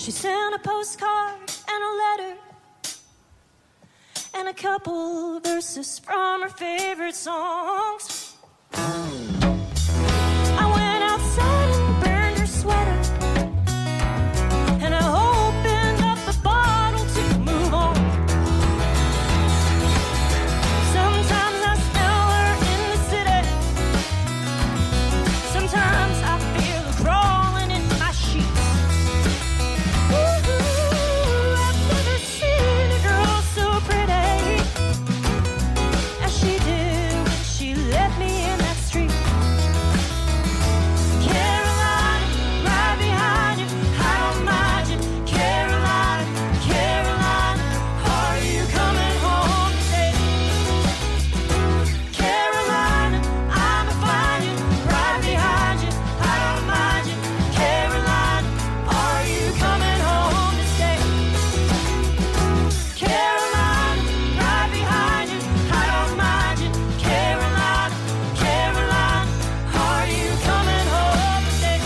She sent a postcard and a letter and a couple verses from her favorite songs. I went outside and burned her sweater, and I opened up the bottle to move on. Sometimes I smell her in the city, sometimes I feel her crawling in my sheets. Ooh, I've never seen a girl so pretty as she did when she let me in that street. Caroline, right behind you, I don't mind you. Caroline, Caroline, are you coming home today? Caroline, I'ma find you, right behind you, I don't mind you. Caroline, are you coming home to stay? Caroline, right behind you, I don't mind you. Caroline, Caroline, are you coming home to stay?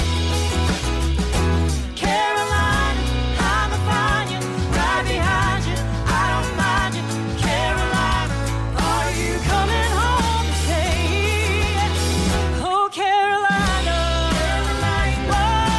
Caroline, I'ma find you, right behind you, I don't mind you. Caroline, are you coming home to stay? Oh, Carolina, whoa,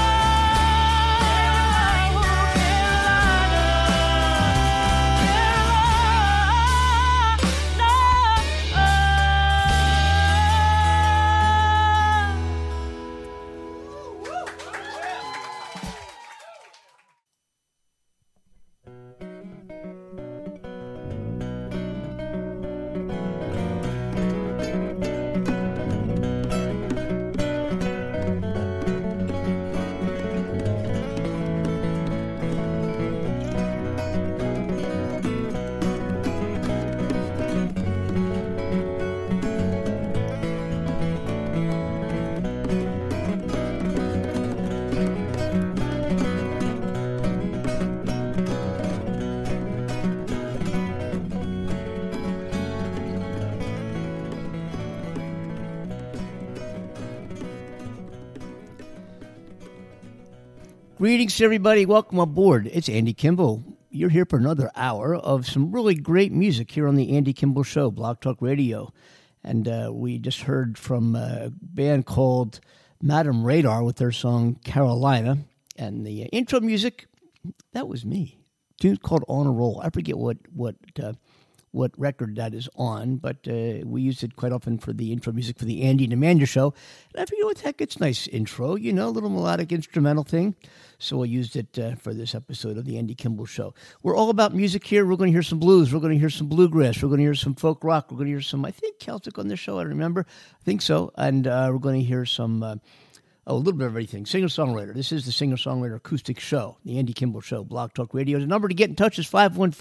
Greetings, everybody. Welcome aboard. It's Andy Kimball. You're here for another hour of some really great music here on the Andy Kimball Show, Blog Talk Radio. And we just heard from a band called Madame Radar with their song Carolina. And the intro music, that was me. Tune called On a Roll. I forget what record that is on, but we used it quite often for the intro music for the Andy and Amanda Show. And I figured, what the heck, it's a nice intro, you know, a little melodic instrumental thing. So I used it for this episode of the Andy Kimball Show. We're all about music here. We're going to hear some blues. We're going to hear some bluegrass. We're going to hear some folk rock. We're going to hear some, I think, Celtic on this show. I remember. I think so. And we're going to hear some... a little bit of everything. Singer-songwriter. This is the Singer-Songwriter Acoustic Show, the Andy Kimball Show, Blog Talk Radio. The number to get in touch is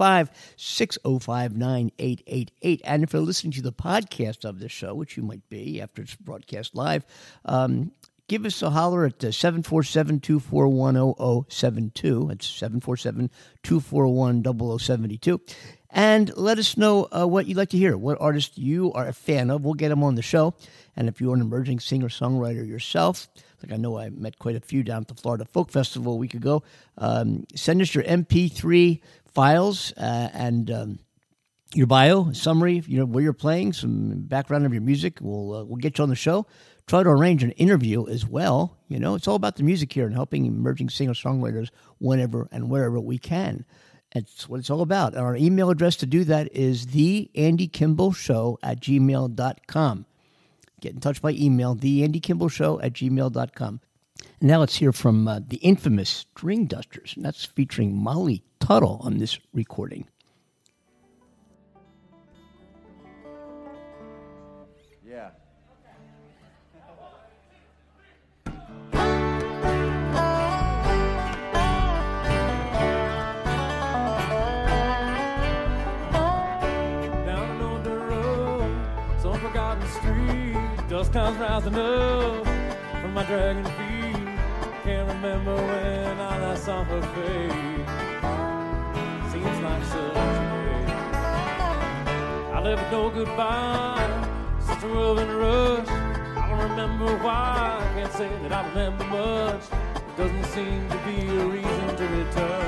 515-605-9888. And if you're listening to the podcast of this show, which you might be after it's broadcast live, give us a holler at 747-241-0072. That's 747-241-0072. And let us know what you'd like to hear, what artist you are a fan of. We'll get them on the show. And if you're an emerging singer-songwriter yourself, like I know I met quite a few down at the Florida Folk Festival a week ago, send us your MP3 files and your bio, summary, you know, where you're playing, some background of your music. We'll get you on the show. Try to arrange an interview as well. You know, it's all about the music here and helping emerging singer-songwriters whenever and wherever we can. That's what it's all about. Our email address to do that is theandykimbleshow@gmail.com. Get in touch by email, theandykimbleshow@gmail.com. And now let's hear from the infamous String Dusters, and that's featuring Molly Tuttle on this recording. Yeah. Dust clouds rising up from my dragon feet. Can't remember when I last saw her face. Seems like such a day. I left no goodbye, such a whirlwind rush. I don't remember why, I can't say that I remember much. There doesn't seem to be a reason to return.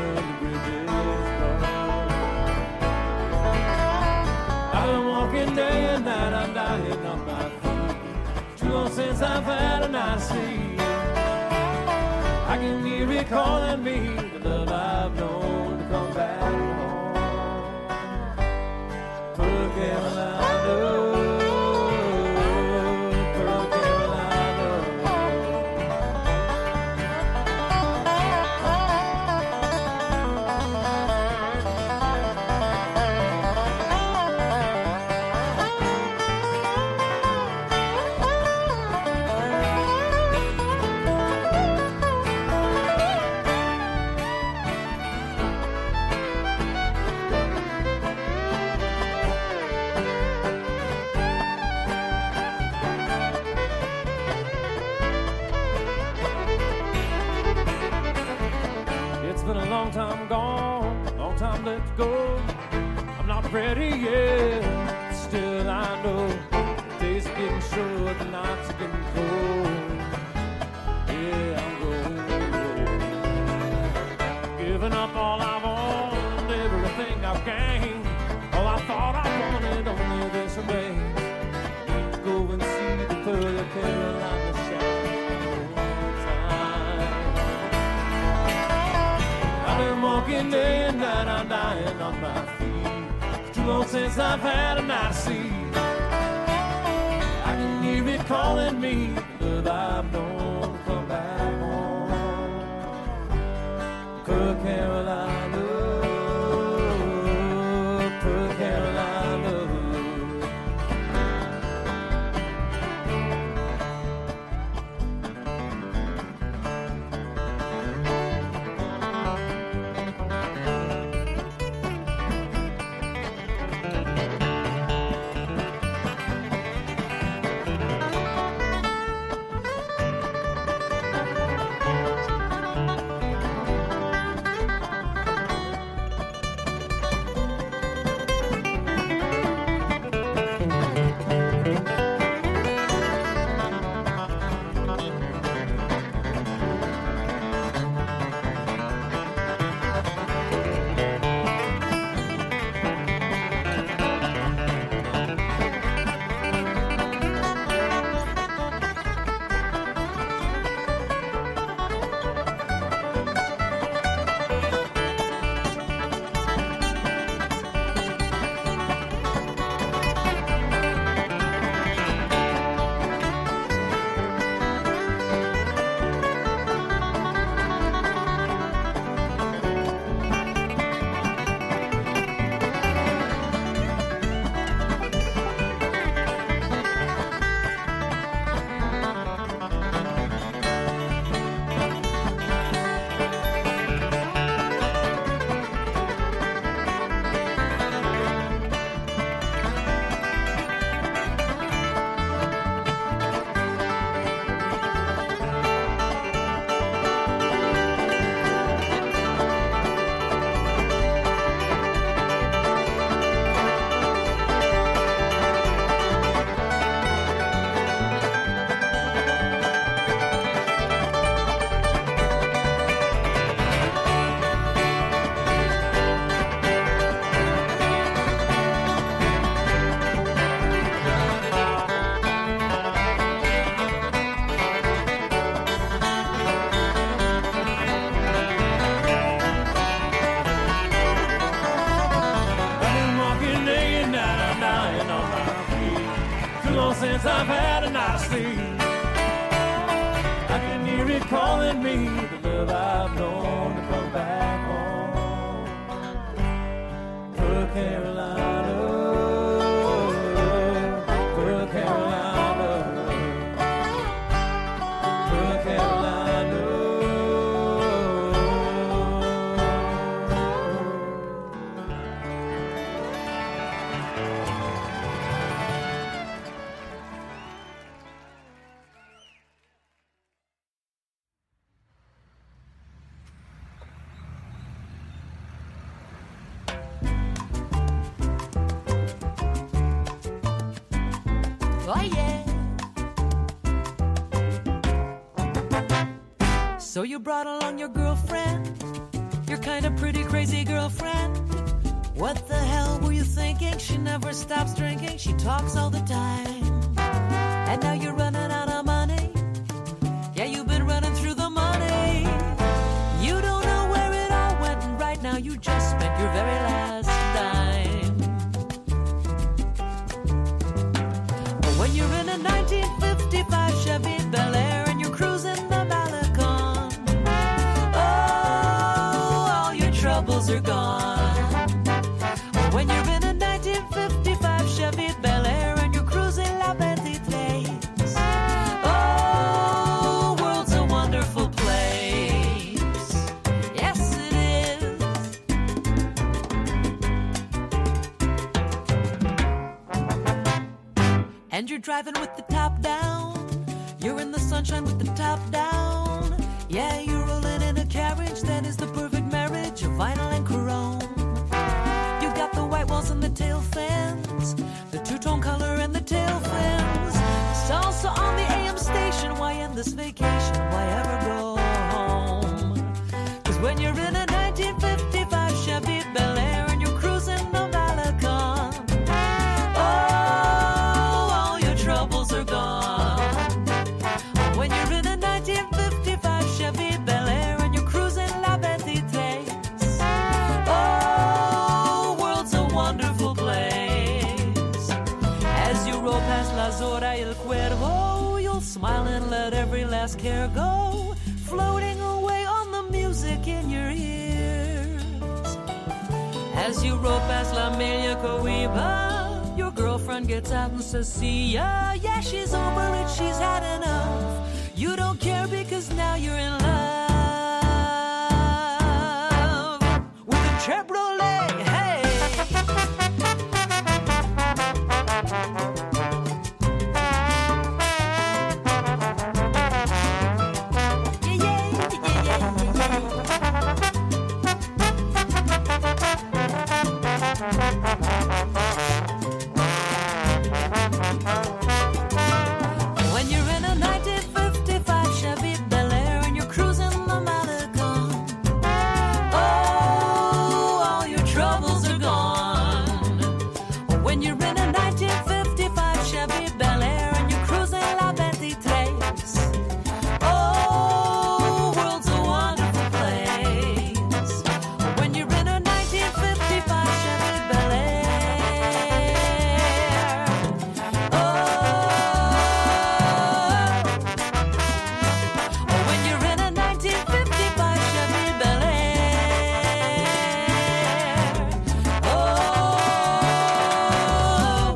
calling me, the love I've known to come back home. Pearl Carolina, Pearl Carolina. It's been a long time gone, long time let go. I'm not ready yet, still I know the days are getting short, the nights are getting cold. Yeah, I'm going, giving up all I want, everything I've gained. All I thought I wanted, only this remains. Need to go and see the Pearl Carolina shine one time. I've been walking day and night, I'm dying on my feet. It's too long since I've had a night of sea. I can hear it calling me, the love I've known to come back home. Pearl Carolina, Pearl Carolina. Since I've had a night of sleep, I can hear it calling me, the love I've known to come back home. Pearl Carolina, Pearl Carolina, Pearl Carolina. Oh yeah. So you brought along your girlfriend, your kind of pretty crazy girlfriend. What the hell were you thinking? She never stops drinking, she talks all the time. And now you're running out of money. Yeah, you've been running through the money. You now you just spent your very last dime. But when you're in a 1955 Chevy Bel Air and you're cruising the Malecon, oh, all your troubles are gone. When you're in a 1955 Chevy Bel Air and you're cruising La Petite Place, oh, world's a wonderful place. Yes, it is. And you're driving with the top down. You're in the sunshine with the top down. Yeah, you're rolling in a carriage that is the perfect marriage of vinyl and chrome. You got the white walls and the tail fans, the two-tone color and the tail fins. Salsa on the AM station. Why end this vacation? Why ever go home? 'Cause when you're in a 1955 Chevy Bel Air and you're cruising the Malecon, oh, all your troubles are gone. When you're in a 1955 Chevy Bel Air and you're cruising La Petite Place, oh, world's a wonderful place. As you roll past La Zora y el Cuervo, you'll smile and let every last care go, floating away on the music in your ears. As you roll past La Melia Cohiba, your girlfriend gets out and says, see ya. Yeah, she's over it, she's had enough. You don't care because now you're in love with a Chevrolet. Hey! Yeah, yeah, yeah, yeah, yeah, When you're in a 1955 Chevy Bel Air and you're cruising the Malecon, oh, all your troubles are gone. When you're in a 1955 Chevy Bel Air and you're cruising La Petite Place, oh, world's a wonderful place. When you're in a 1955 Chevy Bel Air, when you're in a 1955 Chevy Bel Air, oh,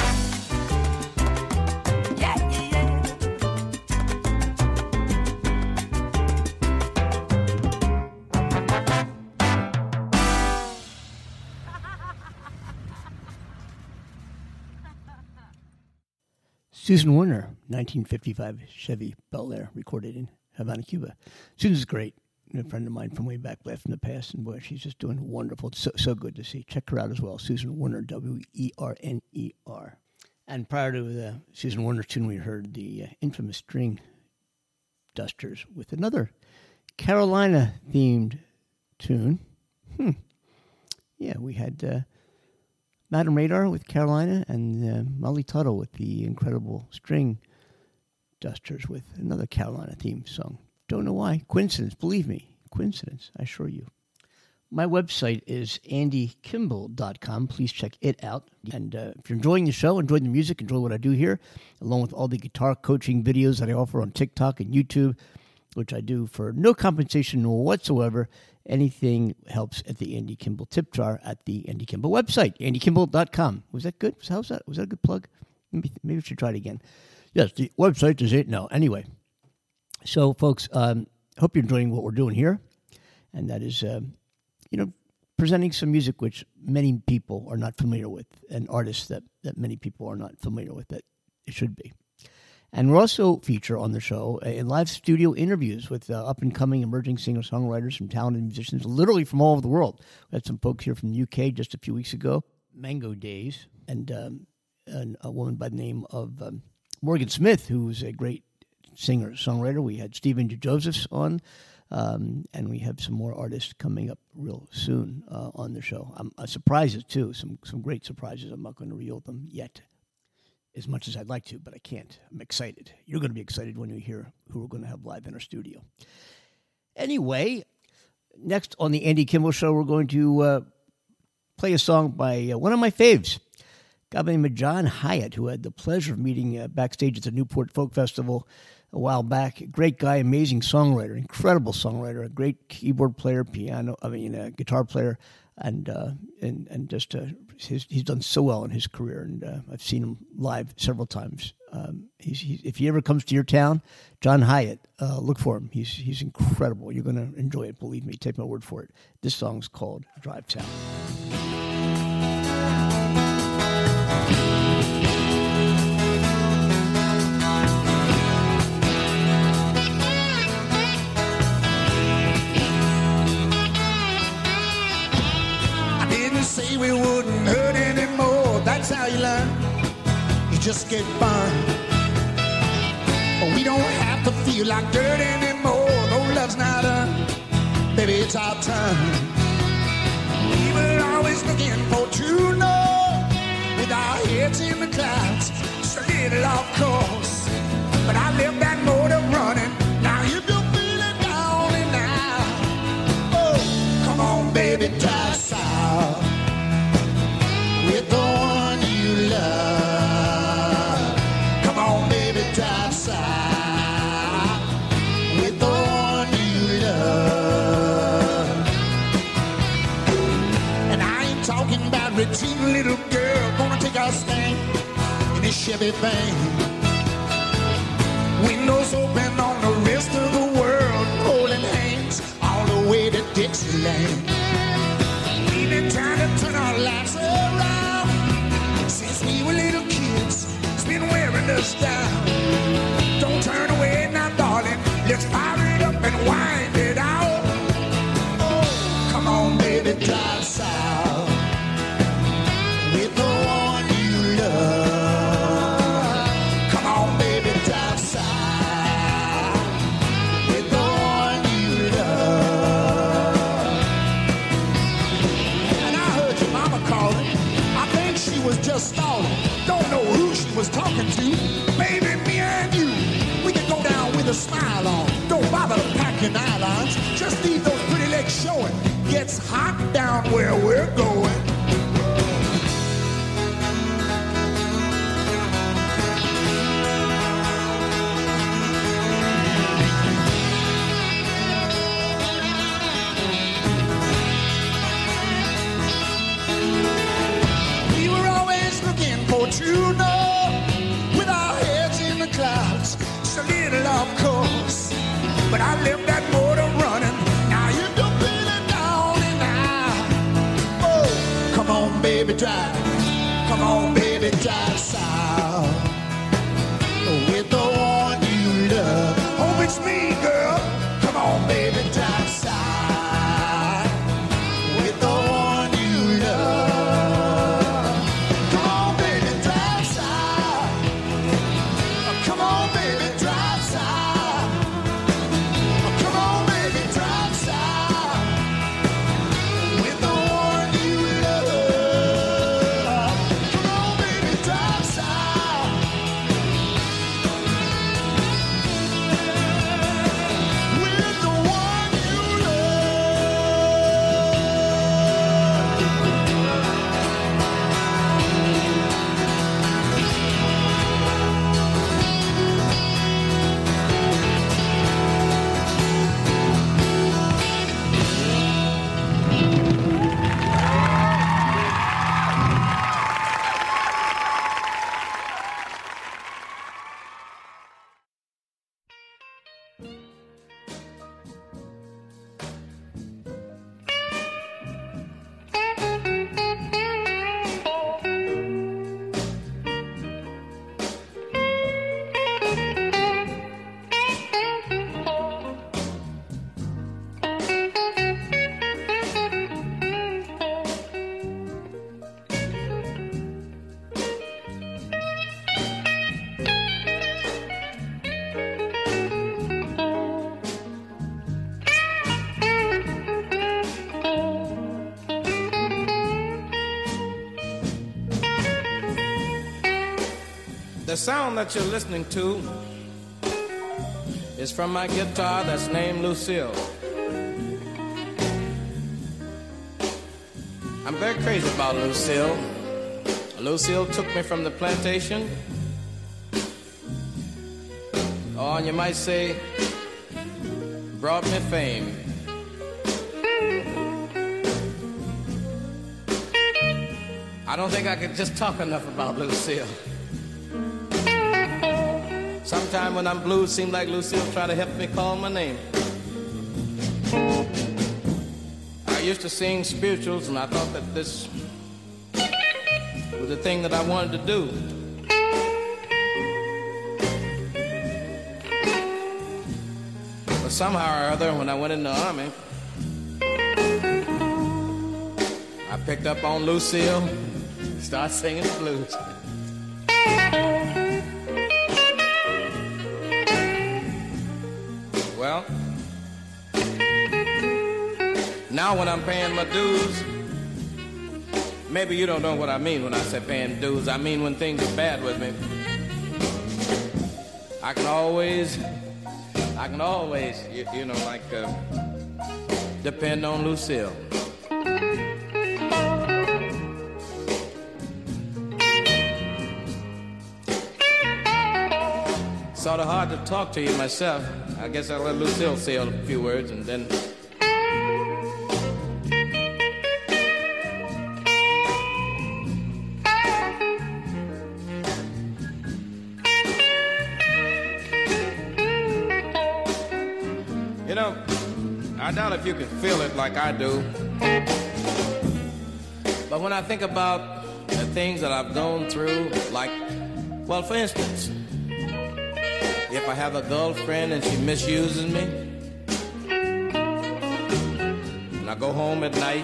yeah, yeah, yeah. Susan Werner, 1955 Chevy Bel Air, recorded in Havana, Cuba. Susan's great. A friend of mine from way back, Blast from the Past, and boy, she's just doing wonderful. It's so good to see. Check her out as well, Susan Werner, Werner. And prior to the Susan Werner tune, we heard the infamous String Dusters with another Carolina-themed tune. Yeah, we had Madam Radar with Carolina and Molly Tuttle with the incredible String Dusters with another Carolina-themed song. Don't know why. Coincidence, believe me. Coincidence, I assure you. My website is andykimble.com. Please check it out. And if you're enjoying the show, enjoy the music, enjoy what I do here, along with all the guitar coaching videos that I offer on TikTok and YouTube, which I do for no compensation whatsoever, anything helps at the Andy Kimball tip jar at the Andy Kimball website, andykimble.com. Was that good? Was that a good plug? Maybe we should try it again. Yes, the website is it. No, anyway. So, folks, hope you're enjoying what we're doing here. And that is, presenting some music which many people are not familiar with, and artists that many people are not familiar with that it should be. And we're also feature on the show in live studio interviews with up-and-coming emerging singer-songwriters and talented musicians, literally from all over the world. We had some folks here from the UK just a few weeks ago, Mango Days, and a woman by the name of Morgan Smith, who's a great singer-songwriter. We had Stephen Josephs on, and we have some more artists coming up real soon on the show. Surprises, too, some great surprises. I'm not going to reveal them yet as much as I'd like to, but I can't. I'm excited. You're going to be excited when you hear who we're going to have live in our studio. Anyway, next on the Andy Kimball Show, we're going to play a song by one of my faves, a guy by the name of John Hyatt, who I had the pleasure of meeting backstage at the Newport Folk Festival a while back. Great guy, amazing songwriter, incredible songwriter, a great keyboard player, guitar player, and just he's done so well in his career, and I've seen him live several times. If he ever comes to your town, John Hyatt, look for him. He's incredible. You're going to enjoy it. Believe me. Take my word for it. This song's called Drive Town. I didn't say we wouldn't hurt anymore. That's how you learn. You just get burned. We don't have to feel like dirt anymore. No love's not earned. Baby, it's our turn. We were always looking for true love, with our heads in the clouds, just a little off course. But I left that motor running. Now you don't feel it down and out. Oh, come on, baby, drive south with the one you love. Come on, baby, drive south with the one you love. And I ain't talking about routine, little girl, gonna take our stand in this Chevy van. Windows open on the rest of the world, holding hands all the way to Dixieland. We've been trying to turn our lives around since we were little kids. It's been wearing us down. Don't turn away now, darling. Let's fire it up and wind it out. Oh, come on, baby, drive south with the one you love. Come on, baby, drive south with the one you love. And I heard your mama calling. I think she was just stalling. Don't know who she was talking to. Baby, me and you, we can go down with a smile on. Don't bother to pack your nylons. Just leave those pretty legs showing. Gets hot down where we're going. We were always looking for true love, with our heads in the clouds, just a little off course. But I left that motor running. Now you don't feel it down and out. Oh, come on, baby, drive. Come on, baby, drive south with the one you love. Oh, it's me, girl. Come on, baby, drive south with the one you love. Come on, baby, drive south. Come on, baby, drive south. Come on, baby, drive south with the one you love. Come on, baby, drive south with the one you The sound that you're listening to is from my guitar that's named Lucille. I'm very crazy about Lucille. Lucille took me from the plantation. Oh, and you might say, brought me fame. I don't think I could just talk enough about Lucille. Sometime when I'm blue, it seems like Lucille try to help me call my name. I used to sing spirituals, and I thought that this was the thing that I wanted to do. But somehow or other, when I went in the army, I picked up on Lucille, started singing the blues. Well, now when I'm paying my dues, maybe you don't know what I mean when I say paying dues. I mean when things are bad with me. I can always, you know, like, depend on Lucille. Sort of hard to talk to you myself. I guess I'll let Lucille say a few words and then... You know, I doubt if you can feel it like I do. But when I think about the things that I've gone through, like, well, for instance, if I have a girlfriend and she misuses me, and I go home at night,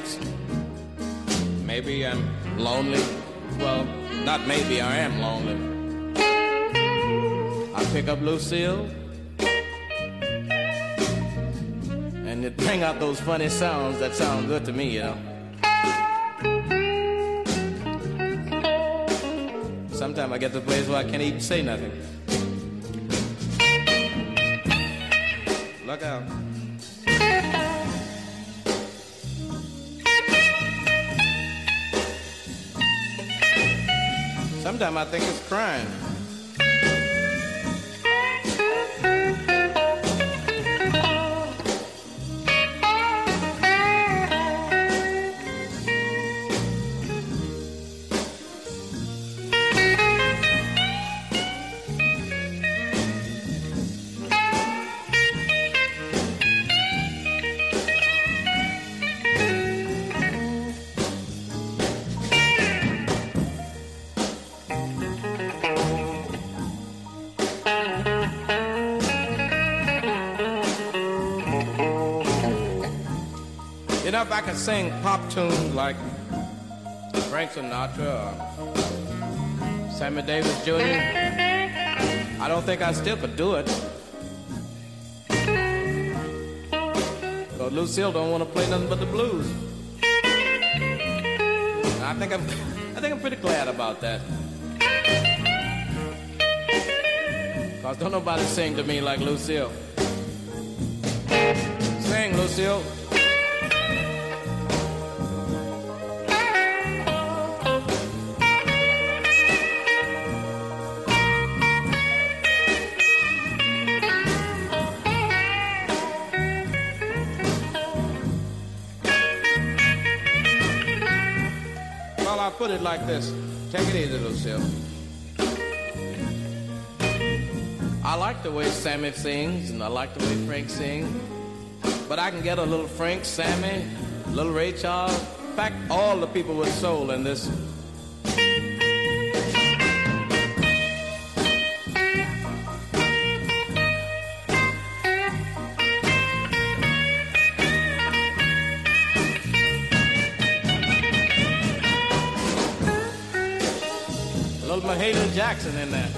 maybe I'm lonely. Well, not maybe, I am lonely. I pick up Lucille, and it bring out those funny sounds that sound good to me, you know. Sometimes I get to a place where I can't even say nothing. Look out. Sometimes I think it's crying. You know, if I could sing pop tunes like Frank Sinatra or Sammy Davis Jr., I don't think I still could do it. Because Lucille don't want to play nothing but the blues. And I think I'm pretty glad about that. Because don't nobody sing to me like Lucille. Sing, Lucille. I'll put it like this. Take it easy, Lucille. I like the way Sammy sings, and I like the way Frank sings. But I can get a little Frank, Sammy, a little Ray Charles. In fact, all the people with soul in this. Mahalia Jackson in there.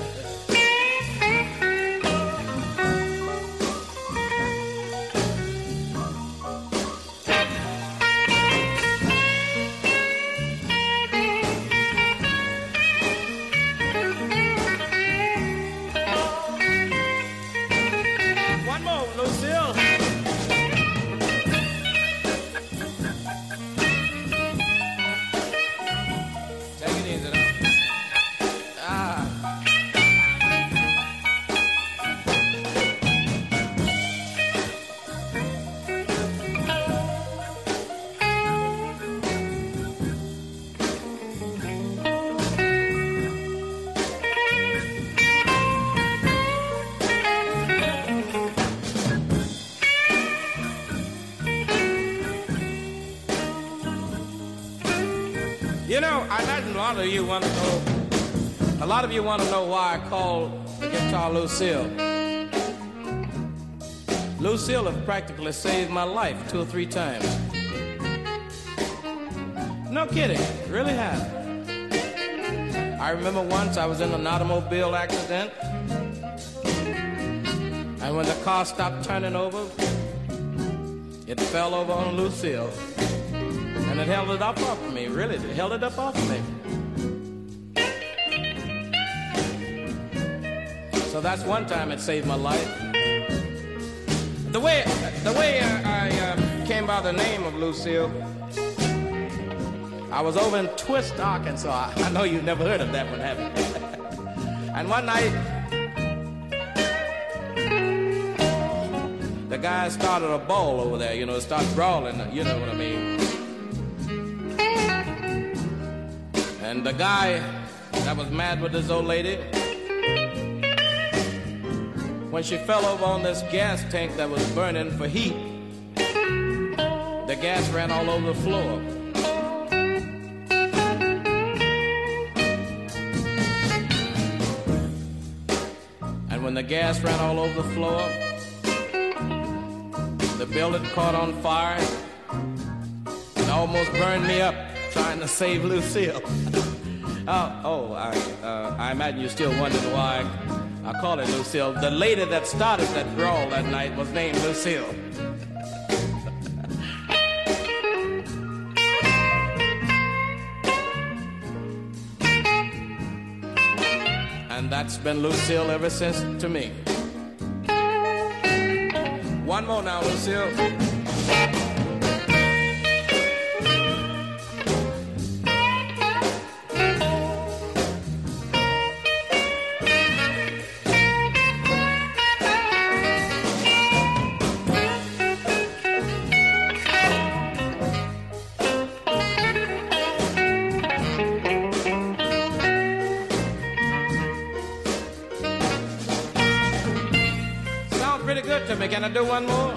One more, Lucille. You know, I imagine a lot of you want to know why I call the guitar Lucille. Lucille have practically saved my life 2 or 3 times. No kidding, really have. I remember once I was in an automobile accident, and when the car stopped turning over, it fell over on Lucille. And it held it up off of me, really, it held it up off of me. So that's one time it saved my life. The way I came by the name of Lucille, I was over in Twist, Arkansas. I know you've never heard of that one, have you? And one night, the guy started a ball over there, started brawling, you know what I mean. And the guy that was mad with this old lady, when she fell over on this gas tank that was burning for heat, the gas ran all over the floor. And when the gas ran all over the floor, the building caught on fire and almost burned me up trying to save Lucille. I imagine you're still wondering why I call it Lucille. The lady that started that brawl that night was named Lucille. And that's been Lucille ever since to me. One more now, Lucille. Can I do one more?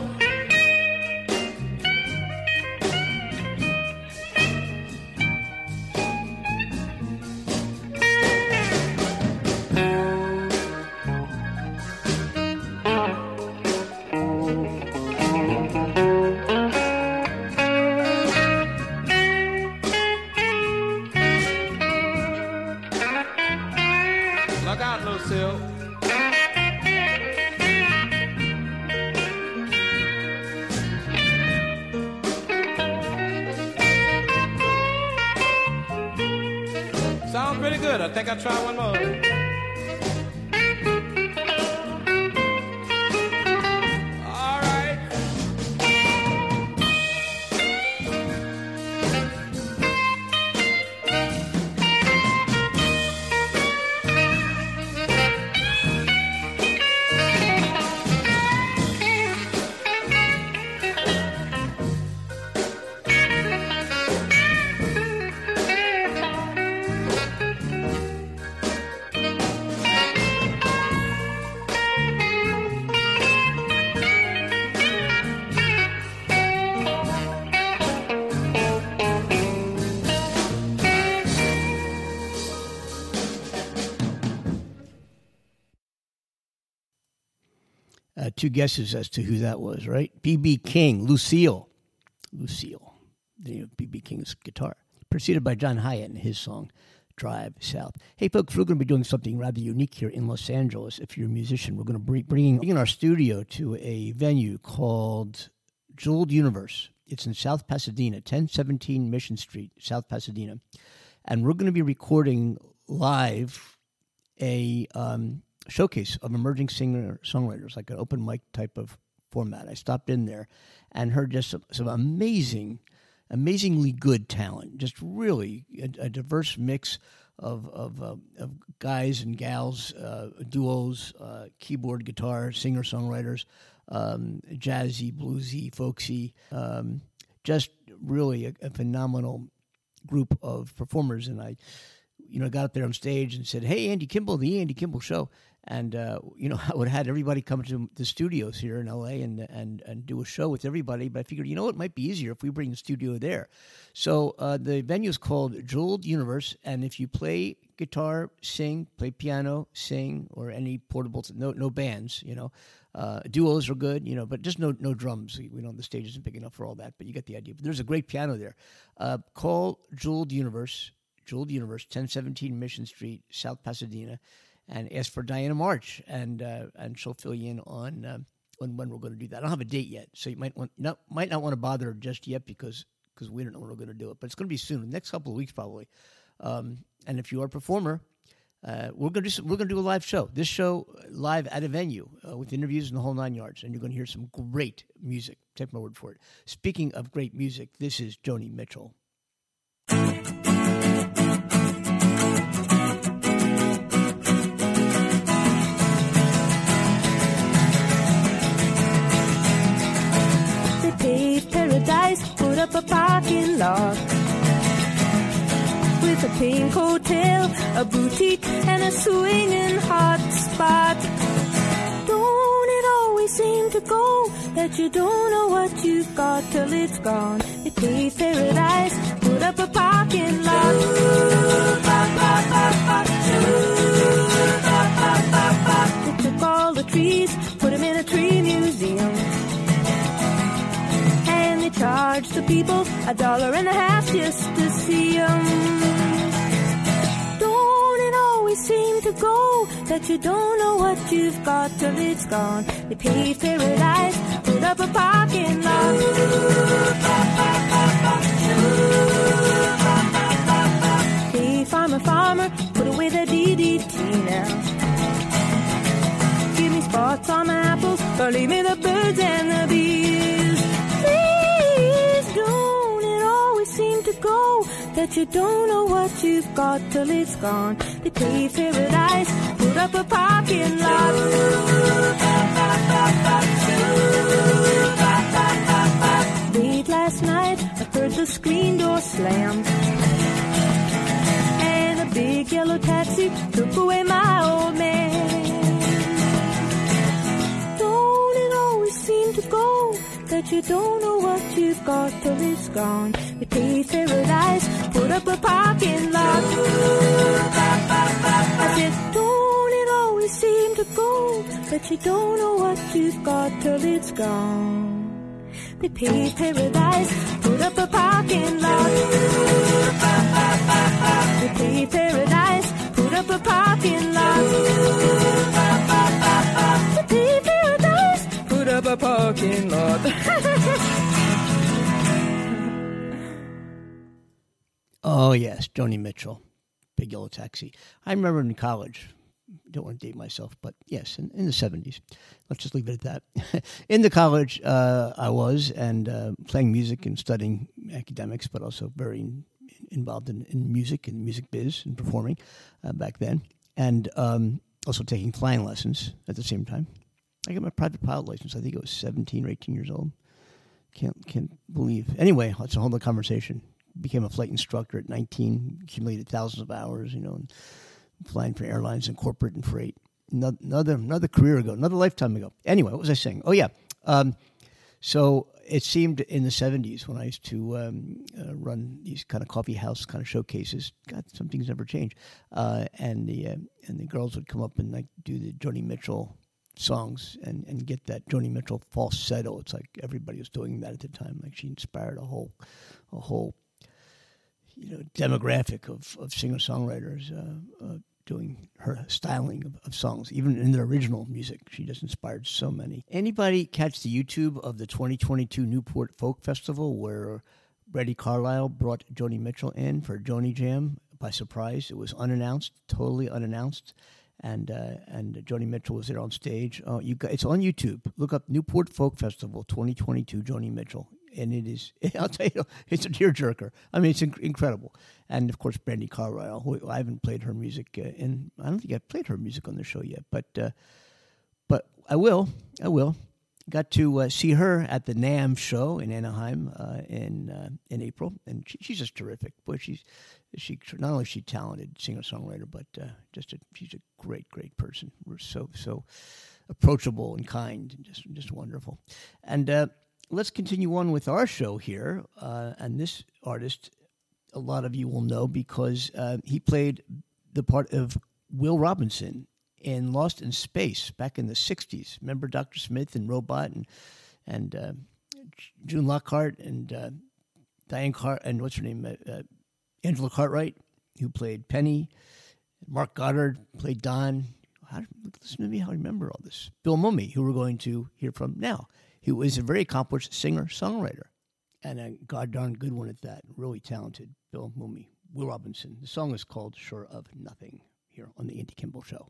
Look out, Lucille. Pretty good. I think I'll try one more. All right. Two guesses as to who that was, right? B.B. King, Lucille. B.B. King's guitar. Preceded by John Hyatt and his song, Drive South. Hey, folks, we're going to be doing something rather unique here in Los Angeles. If you're a musician, we're going to be bringing our studio to a venue called Jeweled Universe. It's in South Pasadena, 1017 Mission Street, South Pasadena. And we're going to be recording live a showcase of emerging singer-songwriters, like an open mic type of format. I stopped in there and heard just some amazingly good talent, just really a diverse mix of guys and gals, duos, keyboard, guitar, singer-songwriters, jazzy, bluesy, folksy, just really a phenomenal group of performers. And got up there on stage and said, "Hey, Andy Kimball, the Andy Kimball Show," and I would have had everybody come to the studios here in L.A. and do a show with everybody. But I figured, it might be easier if we bring the studio there. So the venue is called Jeweled Universe, and if you play guitar, sing, play piano, sing, or any portable, no bands, duos are good, but just no drums. The stage isn't big enough for all that, but you get the idea. But there's a great piano there. Call Jeweled Universe, 1017 Mission Street, South Pasadena, and ask for Diana March, and she'll fill you in on when we're going to do that. I don't have a date yet, so you might not want to bother her just yet because we don't know when we're going to do it. But it's going to be soon, the next couple of weeks probably. And if you are a performer, we're going to do a live show. This show live at a venue with interviews and the whole 9 yards, and you're going to hear some great music. Take my word for it. Speaking of great music, this is Joni Mitchell. They paved paradise, put up a parking lot with a pink hotel, a boutique, and a swinging hot spot. Don't it always seem to go that you don't know what you've got till it's gone? They paved paradise, put up a parking lot. They took all the trees, put them in a tree museum, and they charged the people $1.50 just to see them. Don't it always seem to go that you don't know what you've got till it's gone? They paved paradise, put up a parking lot. Hey, farmer, put away the DDT now. Give me spots on my apples, or leave me the birds and the bees. Please, don't it always seem to go that you don't know what you've got till it's gone? They paved paradise, put up a parking lot. Late last night, I heard the screen door slam, and a big yellow taxi took away my old man. Don't it always seem to go that you don't know what you've got till it's gone? They paved paradise, put up a parking lot. I said, don't it always seem to go that you don't know what you've got till it's gone? They paved paradise, put up a parking lot. They paved paradise, put up a parking lot. They paved paradise, put up a parking lot. Oh, yes, Joni Mitchell, Big Yellow Taxi. I remember in college, don't want to date myself, but yes, in the 70s. Let's just leave it at that. In the college, I was, and playing music and studying academics, but also very involved in music and music biz and performing back then. And also taking flying lessons at the same time. I got my private pilot license. I think it was 17 or 18 years old. Can't believe. Anyway, that's a whole other conversation. Became a flight instructor at 19, accumulated thousands of hours, and flying for airlines and corporate and freight. Another career ago, another lifetime ago. Anyway, what was I saying? Oh, yeah. So it seemed in the 70s when I used to run these kind of coffee house kind of showcases, God, some things never change. And the girls would come up and like do the Joni Mitchell songs and get that Joni Mitchell falsetto. It's like everybody was doing that at the time. Like she inspired a whole demographic of singer-songwriters doing her styling of songs, even in their original music. She just inspired so many. Anybody catch the YouTube of the 2022 Newport Folk Festival where Brady Carlisle brought Joni Mitchell in for Joni Jam by surprise? It was unannounced, totally unannounced, and Joni Mitchell was there on stage. It's on YouTube. Look up Newport Folk Festival 2022 Joni Mitchell. And it is, I'll tell you, it's a tearjerker. I mean, it's incredible. And, of course, Brady Carlisle, who I haven't played her music I don't think I've played her music on the show yet. But I will. got to see her at the NAMM show in Anaheim in April, and she's just terrific. Boy, she not only is she talented singer-songwriter, but she's a great person. We're so approachable and kind, and just wonderful. And let's continue on with our show here. And this artist, a lot of you will know because he played the part of Will Robinson in Lost in Space back in the 60s. Remember Dr. Smith and Robot and June Lockhart and Diane and what's her name? Angela Cartwright, who played Penny. Mark Goddard played Don. Listen to me how I remember all this. Bill Mumy, who we're going to hear from now, who is a very accomplished singer-songwriter. And a god darn good one at that. Really talented. Bill Mumy. Will Robinson. The song is called Sure of Nothing here on the Andy Kimball Show.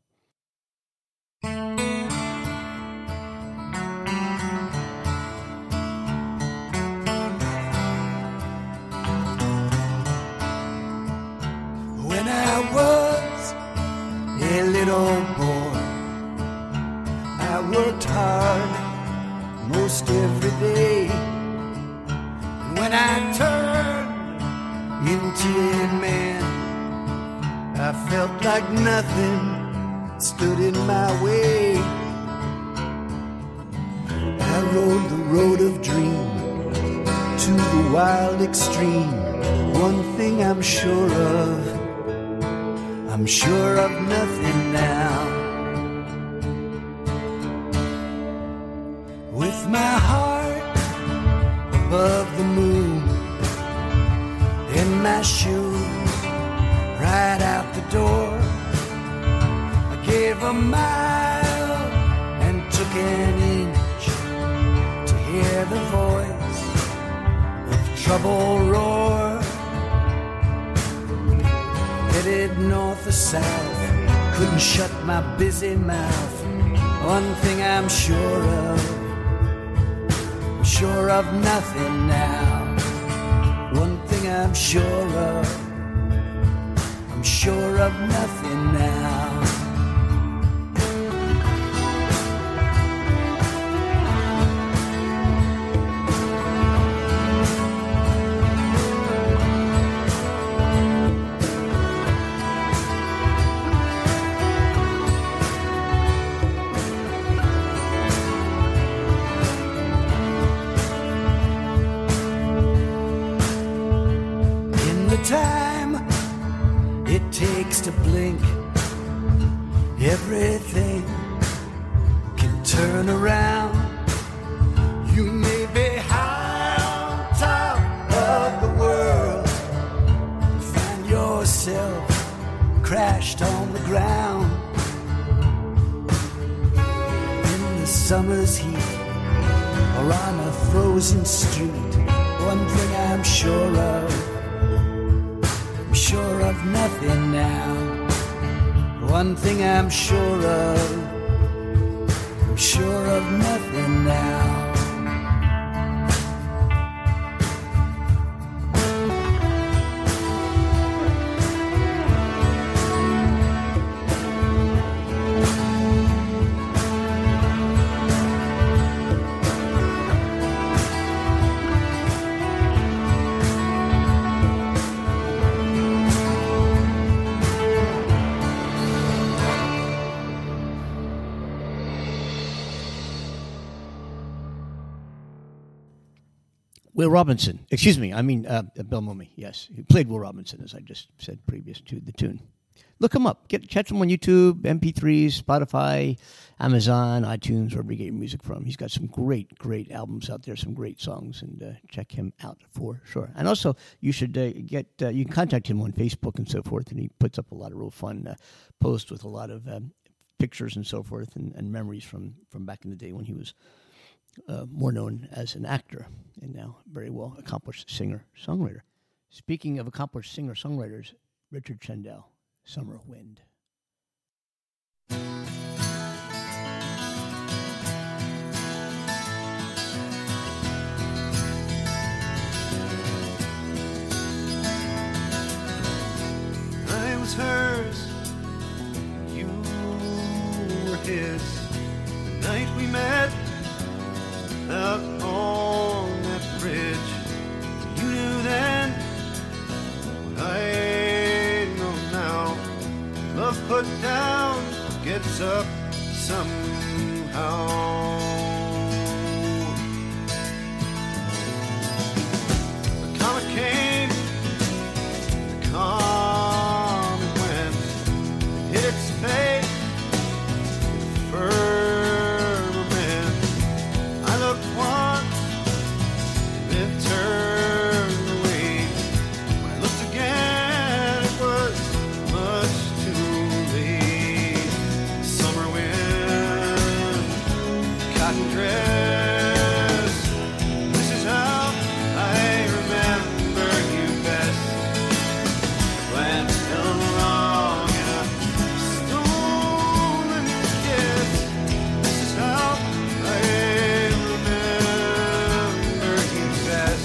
When I was a little boy, I worked hard most every day. And when I turned into a man, I felt like nothing stood in my way. I rode the road of dream to the wild extreme. One thing I'm sure of nothing now. With my heart above the moon and my shoes right out the door, I gave a mile and took an inch to hear the voice of trouble roar. Headed north or south, couldn't shut my busy mouth. One thing I'm sure of nothing now. One thing I'm sure of nothing now. Time it takes to blink, everything can turn around. You may be high on top of the world, find yourself crashed on the ground. In the summer's heat or on a frozen street, one thing I'm sure of nothing now. One thing I'm sure of nothing now. Will Robinson. Excuse me. I mean, Bill Mumy. Yes. He played Will Robinson, as I just said previous to the tune. Look him up. Catch him on YouTube, MP3s, Spotify, Amazon, iTunes, wherever you get your music from. He's got some great albums out there, some great songs, and check him out for sure. And also, you should you can contact him on Facebook and so forth, and he puts up a lot of real fun posts with a lot of pictures and so forth and memories from back in the day when he was more known as an actor and now very well accomplished singer-songwriter. Speaking of accomplished singer-songwriters, Richard Chendel, Summer Wind. I was hers, you were his. The night we met, put down gets up somehow. The comet came, the comet went, it hit its fate in the firmament. I looked once, then turned away. When I looked again, it was much too late. Summer wind, cotton dress. This is how I remember you best. Glanced along in a stolen kiss. This is how I remember you best.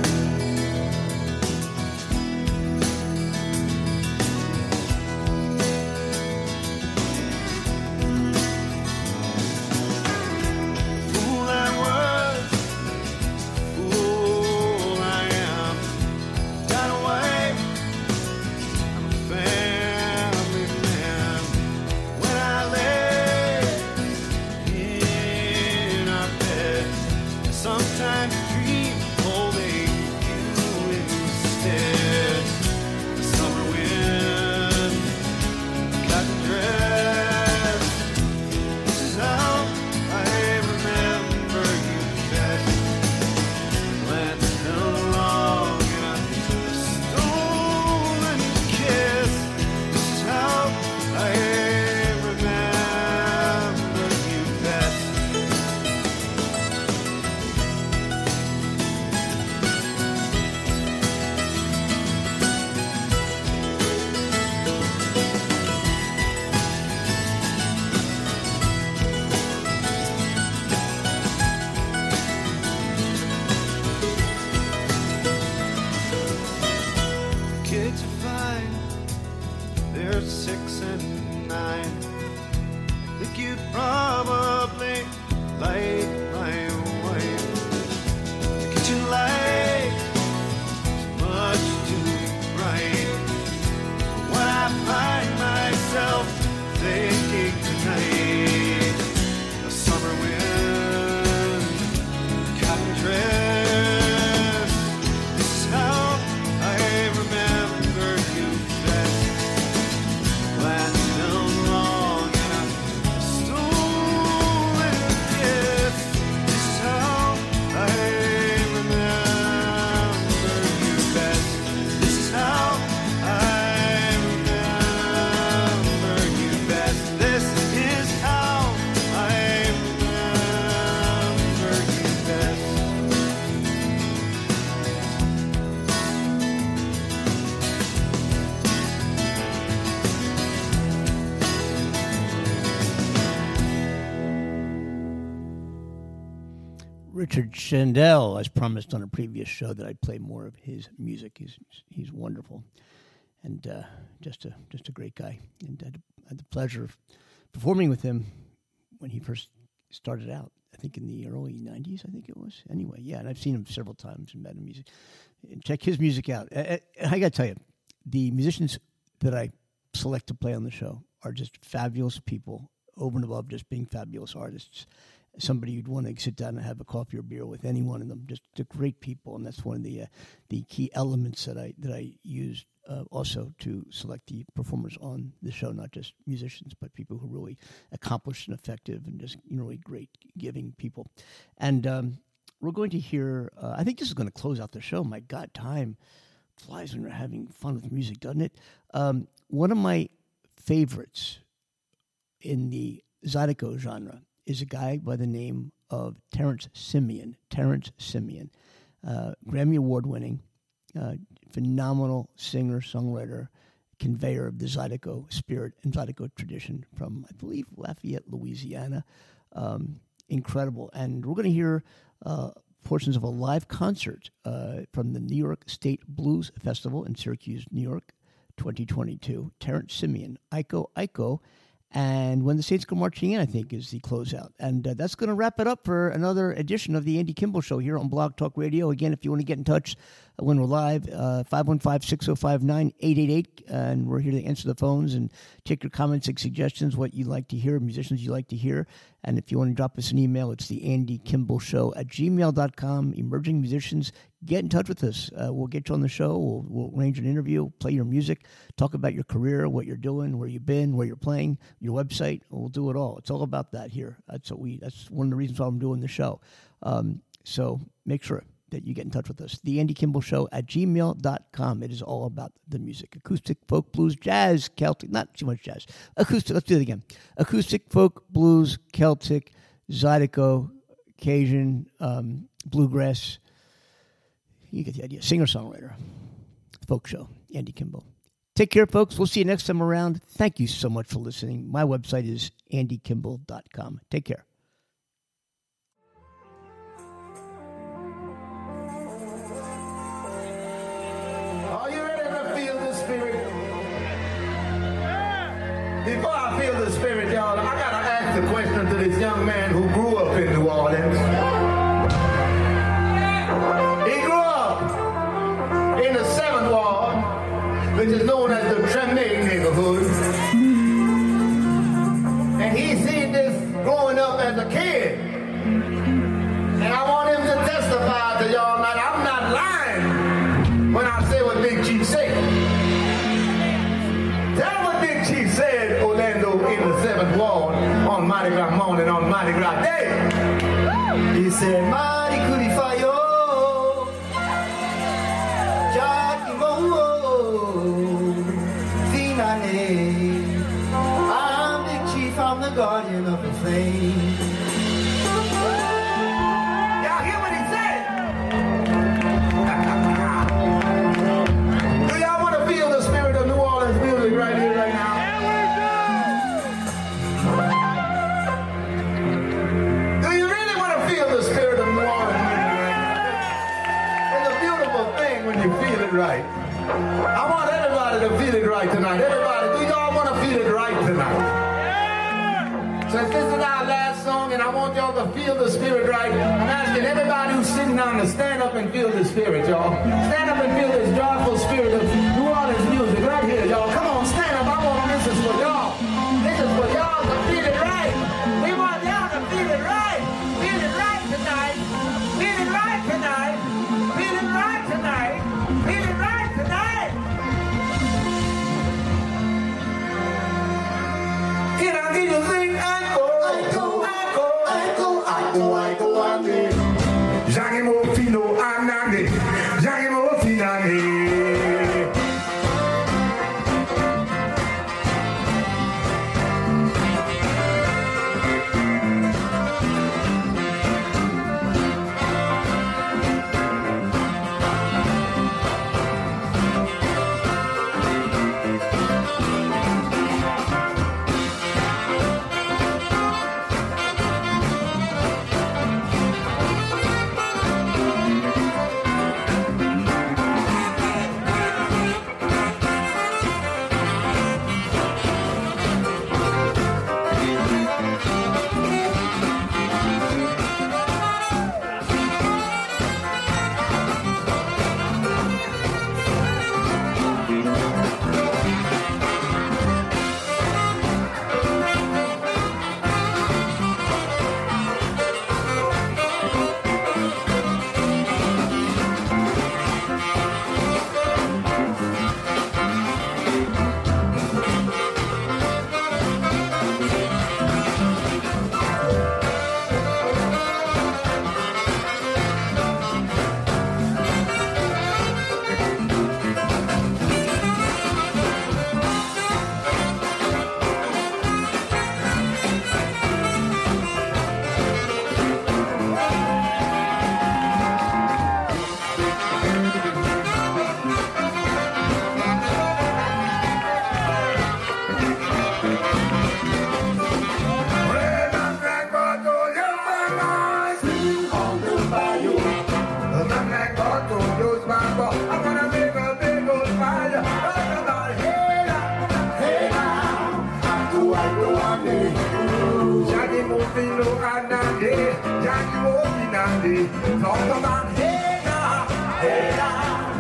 Fool I was, fool I am. Got away, I'm a family man. When I lay in our bed, I sometimes dream of holding you instead. The summer wind, cotton dress. This is how I remember you best. Glanced along in a stolen kiss. This is how I remember you best. Kids are fine, they're 6 and 9. I think you'd probably like my wife. The kitchen light is much too bright. What I find myself thinking tonight, the summer wind, cotton dress. This is how I remember you best. Glanced along in a stolen kiss. This is how I remember you best. This is how I remember you best. This is how I remember you best. Richard Shandell, as promised on a previous show, that I'd play more of his music. He's wonderful, and just a great guy. And I had the pleasure of performing with him when he first started out. I think in the early '90s. I think it was. Anyway, yeah, and I've seen him several times and met him. Check his music out. I got to tell you, the musicians that I select to play on the show are just fabulous people, over and above just being fabulous artists. Somebody you'd want to sit down and have a coffee or beer with, any one of them. Just they're great people, and that's one of the key elements that I use also to select the performers on the show. Not just musicians, but people who are really accomplished and effective, and just really great giving people. And we're going to hear. I think this is going to close out the show. My God, time flies when we're having fun with music, doesn't it? One of my favorites in the Zydeco genre is a guy by the name of Terrence Simeon. Terrence Simeon, Grammy Award-winning, phenomenal singer, songwriter, conveyor of the Zydeco spirit and Zydeco tradition from, I believe, Lafayette, Louisiana. Incredible. And we're going to hear portions of a live concert from the New York State Blues Festival in Syracuse, New York, 2022. Terrence Simeon, Iko Iko, and When the Saints Go Marching In, I think, is the closeout. And that's going to wrap it up for another edition of the Andy Kimball Show here on Blog Talk Radio. Again, if you want to get in touch when we're live, 515-605-9888, and we're here to answer the phones and take your comments and suggestions, what you'd like to hear, musicians you'd like to hear. And if you want to drop us an email, it's the Andy Kimball Show at gmail.com. Emerging musicians, get in touch with us. We'll get you on the show. We'll arrange an interview, play your music, talk about your career, what you're doing, where you've been, where you're playing, your website. We'll do it all. It's all about that here. That's one of the reasons why I'm doing the show. So make sure that you get in touch with us. The Andy Kimball Show at gmail.com. It is all about the music. Acoustic, folk, blues, jazz, Celtic, not too much jazz. Acoustic, let's do it again. Acoustic, folk, blues, Celtic, Zydeco, Cajun, bluegrass. You get the idea. Singer-songwriter. Folk show. Andy Kimball. Take care, folks. We'll see you next time around. Thank you so much for listening. My website is andykimball.com. Take care. Are you ready to feel the spirit? Before I feel the spirit, y'all, I gotta ask a question to this young man who grew up in New Orleans. He grew up in the 7th Ward, which is known as the Treme neighborhood. And he seen this growing up as a kid. And I want him to testify to y'all that I'm not lying when I say what Big Chief said. Tell what Big Chief said, Orlando, in the 7th Ward on Mardi Gras morning, on Mardi Gras day. He said, Mardi Cudifayo, Jackie Mo, Finane. I'm Big Chief, I'm the guardian of the flame. Y'all hear what he said? Do y'all want to feel the spirit of New Orleans music right here, right now? Do you really want to feel the spirit of New Orleans music right now? It's a beautiful thing when you feel it right. I want everybody to feel it right tonight. Everybody, do y'all want to feel it right tonight? Since this is our last song and I want y'all to feel the spirit right, I'm asking everybody who's sitting down to stand up and feel the spirit, y'all. Stand up and feel this joyful spirit of New Orleans music right here, y'all. Come on, stand up. I want this is for y'all. This is for y'all to feel it right. We want y'all to feel it right. Feel it right tonight. Feel it right tonight. Feel it right tonight. Feel it right tonight. Can I get you sing? Jackie Mofino Anani, Jackie Mofinani. Talk about hey now, hey now.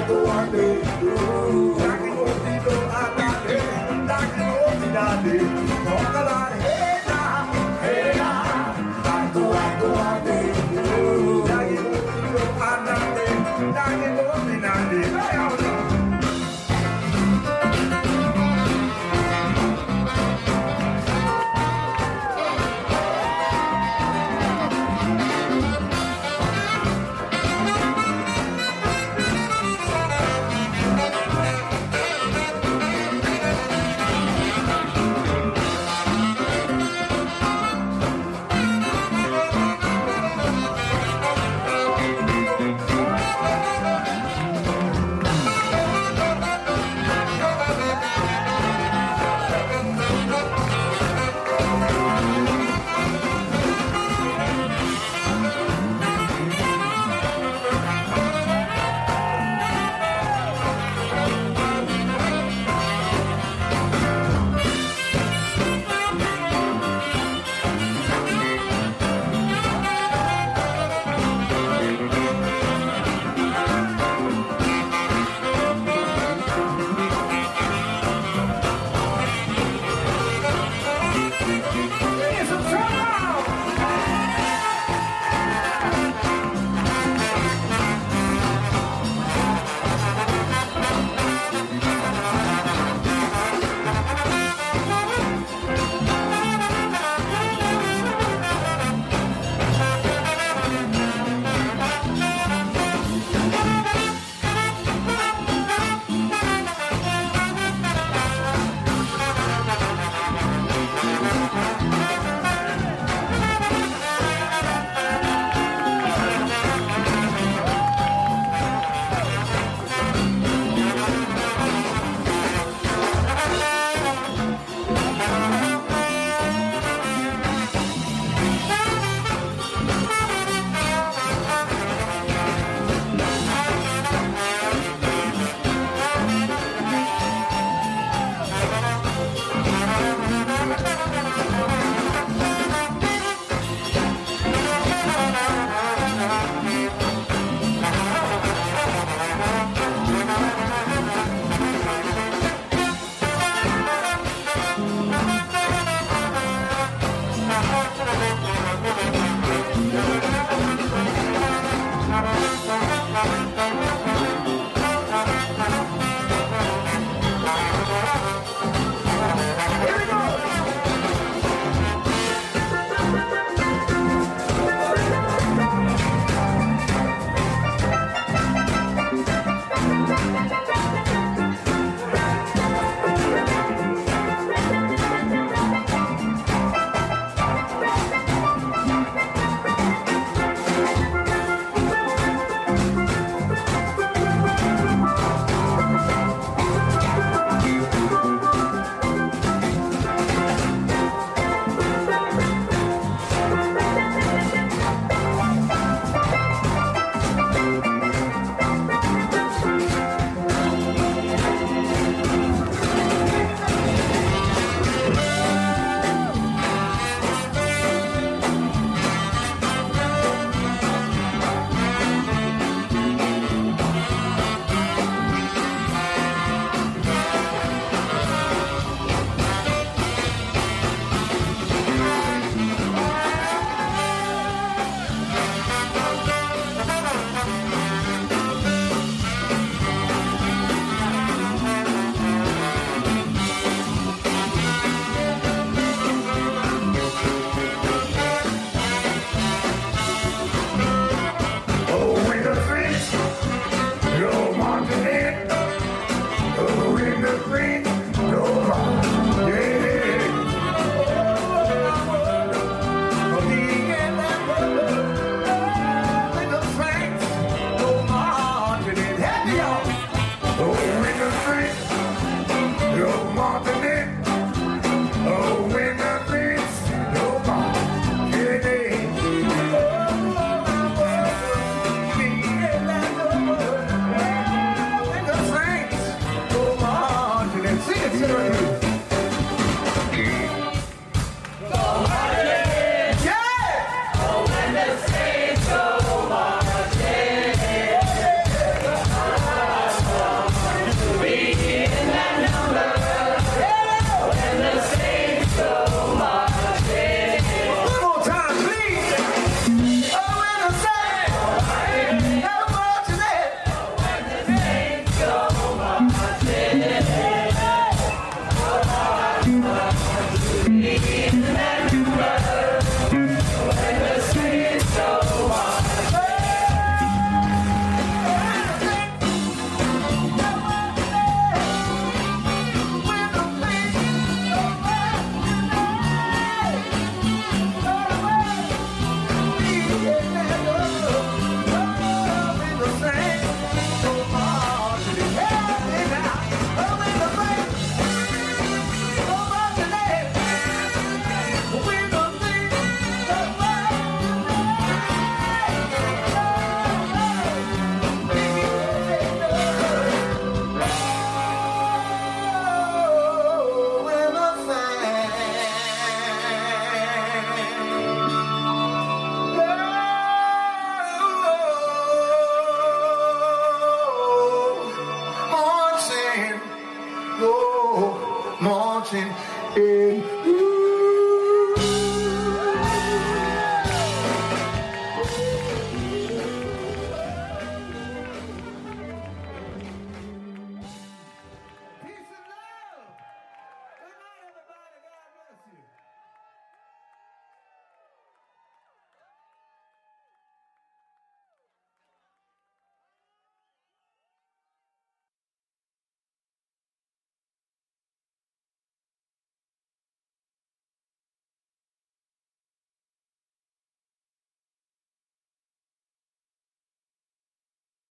Daddy.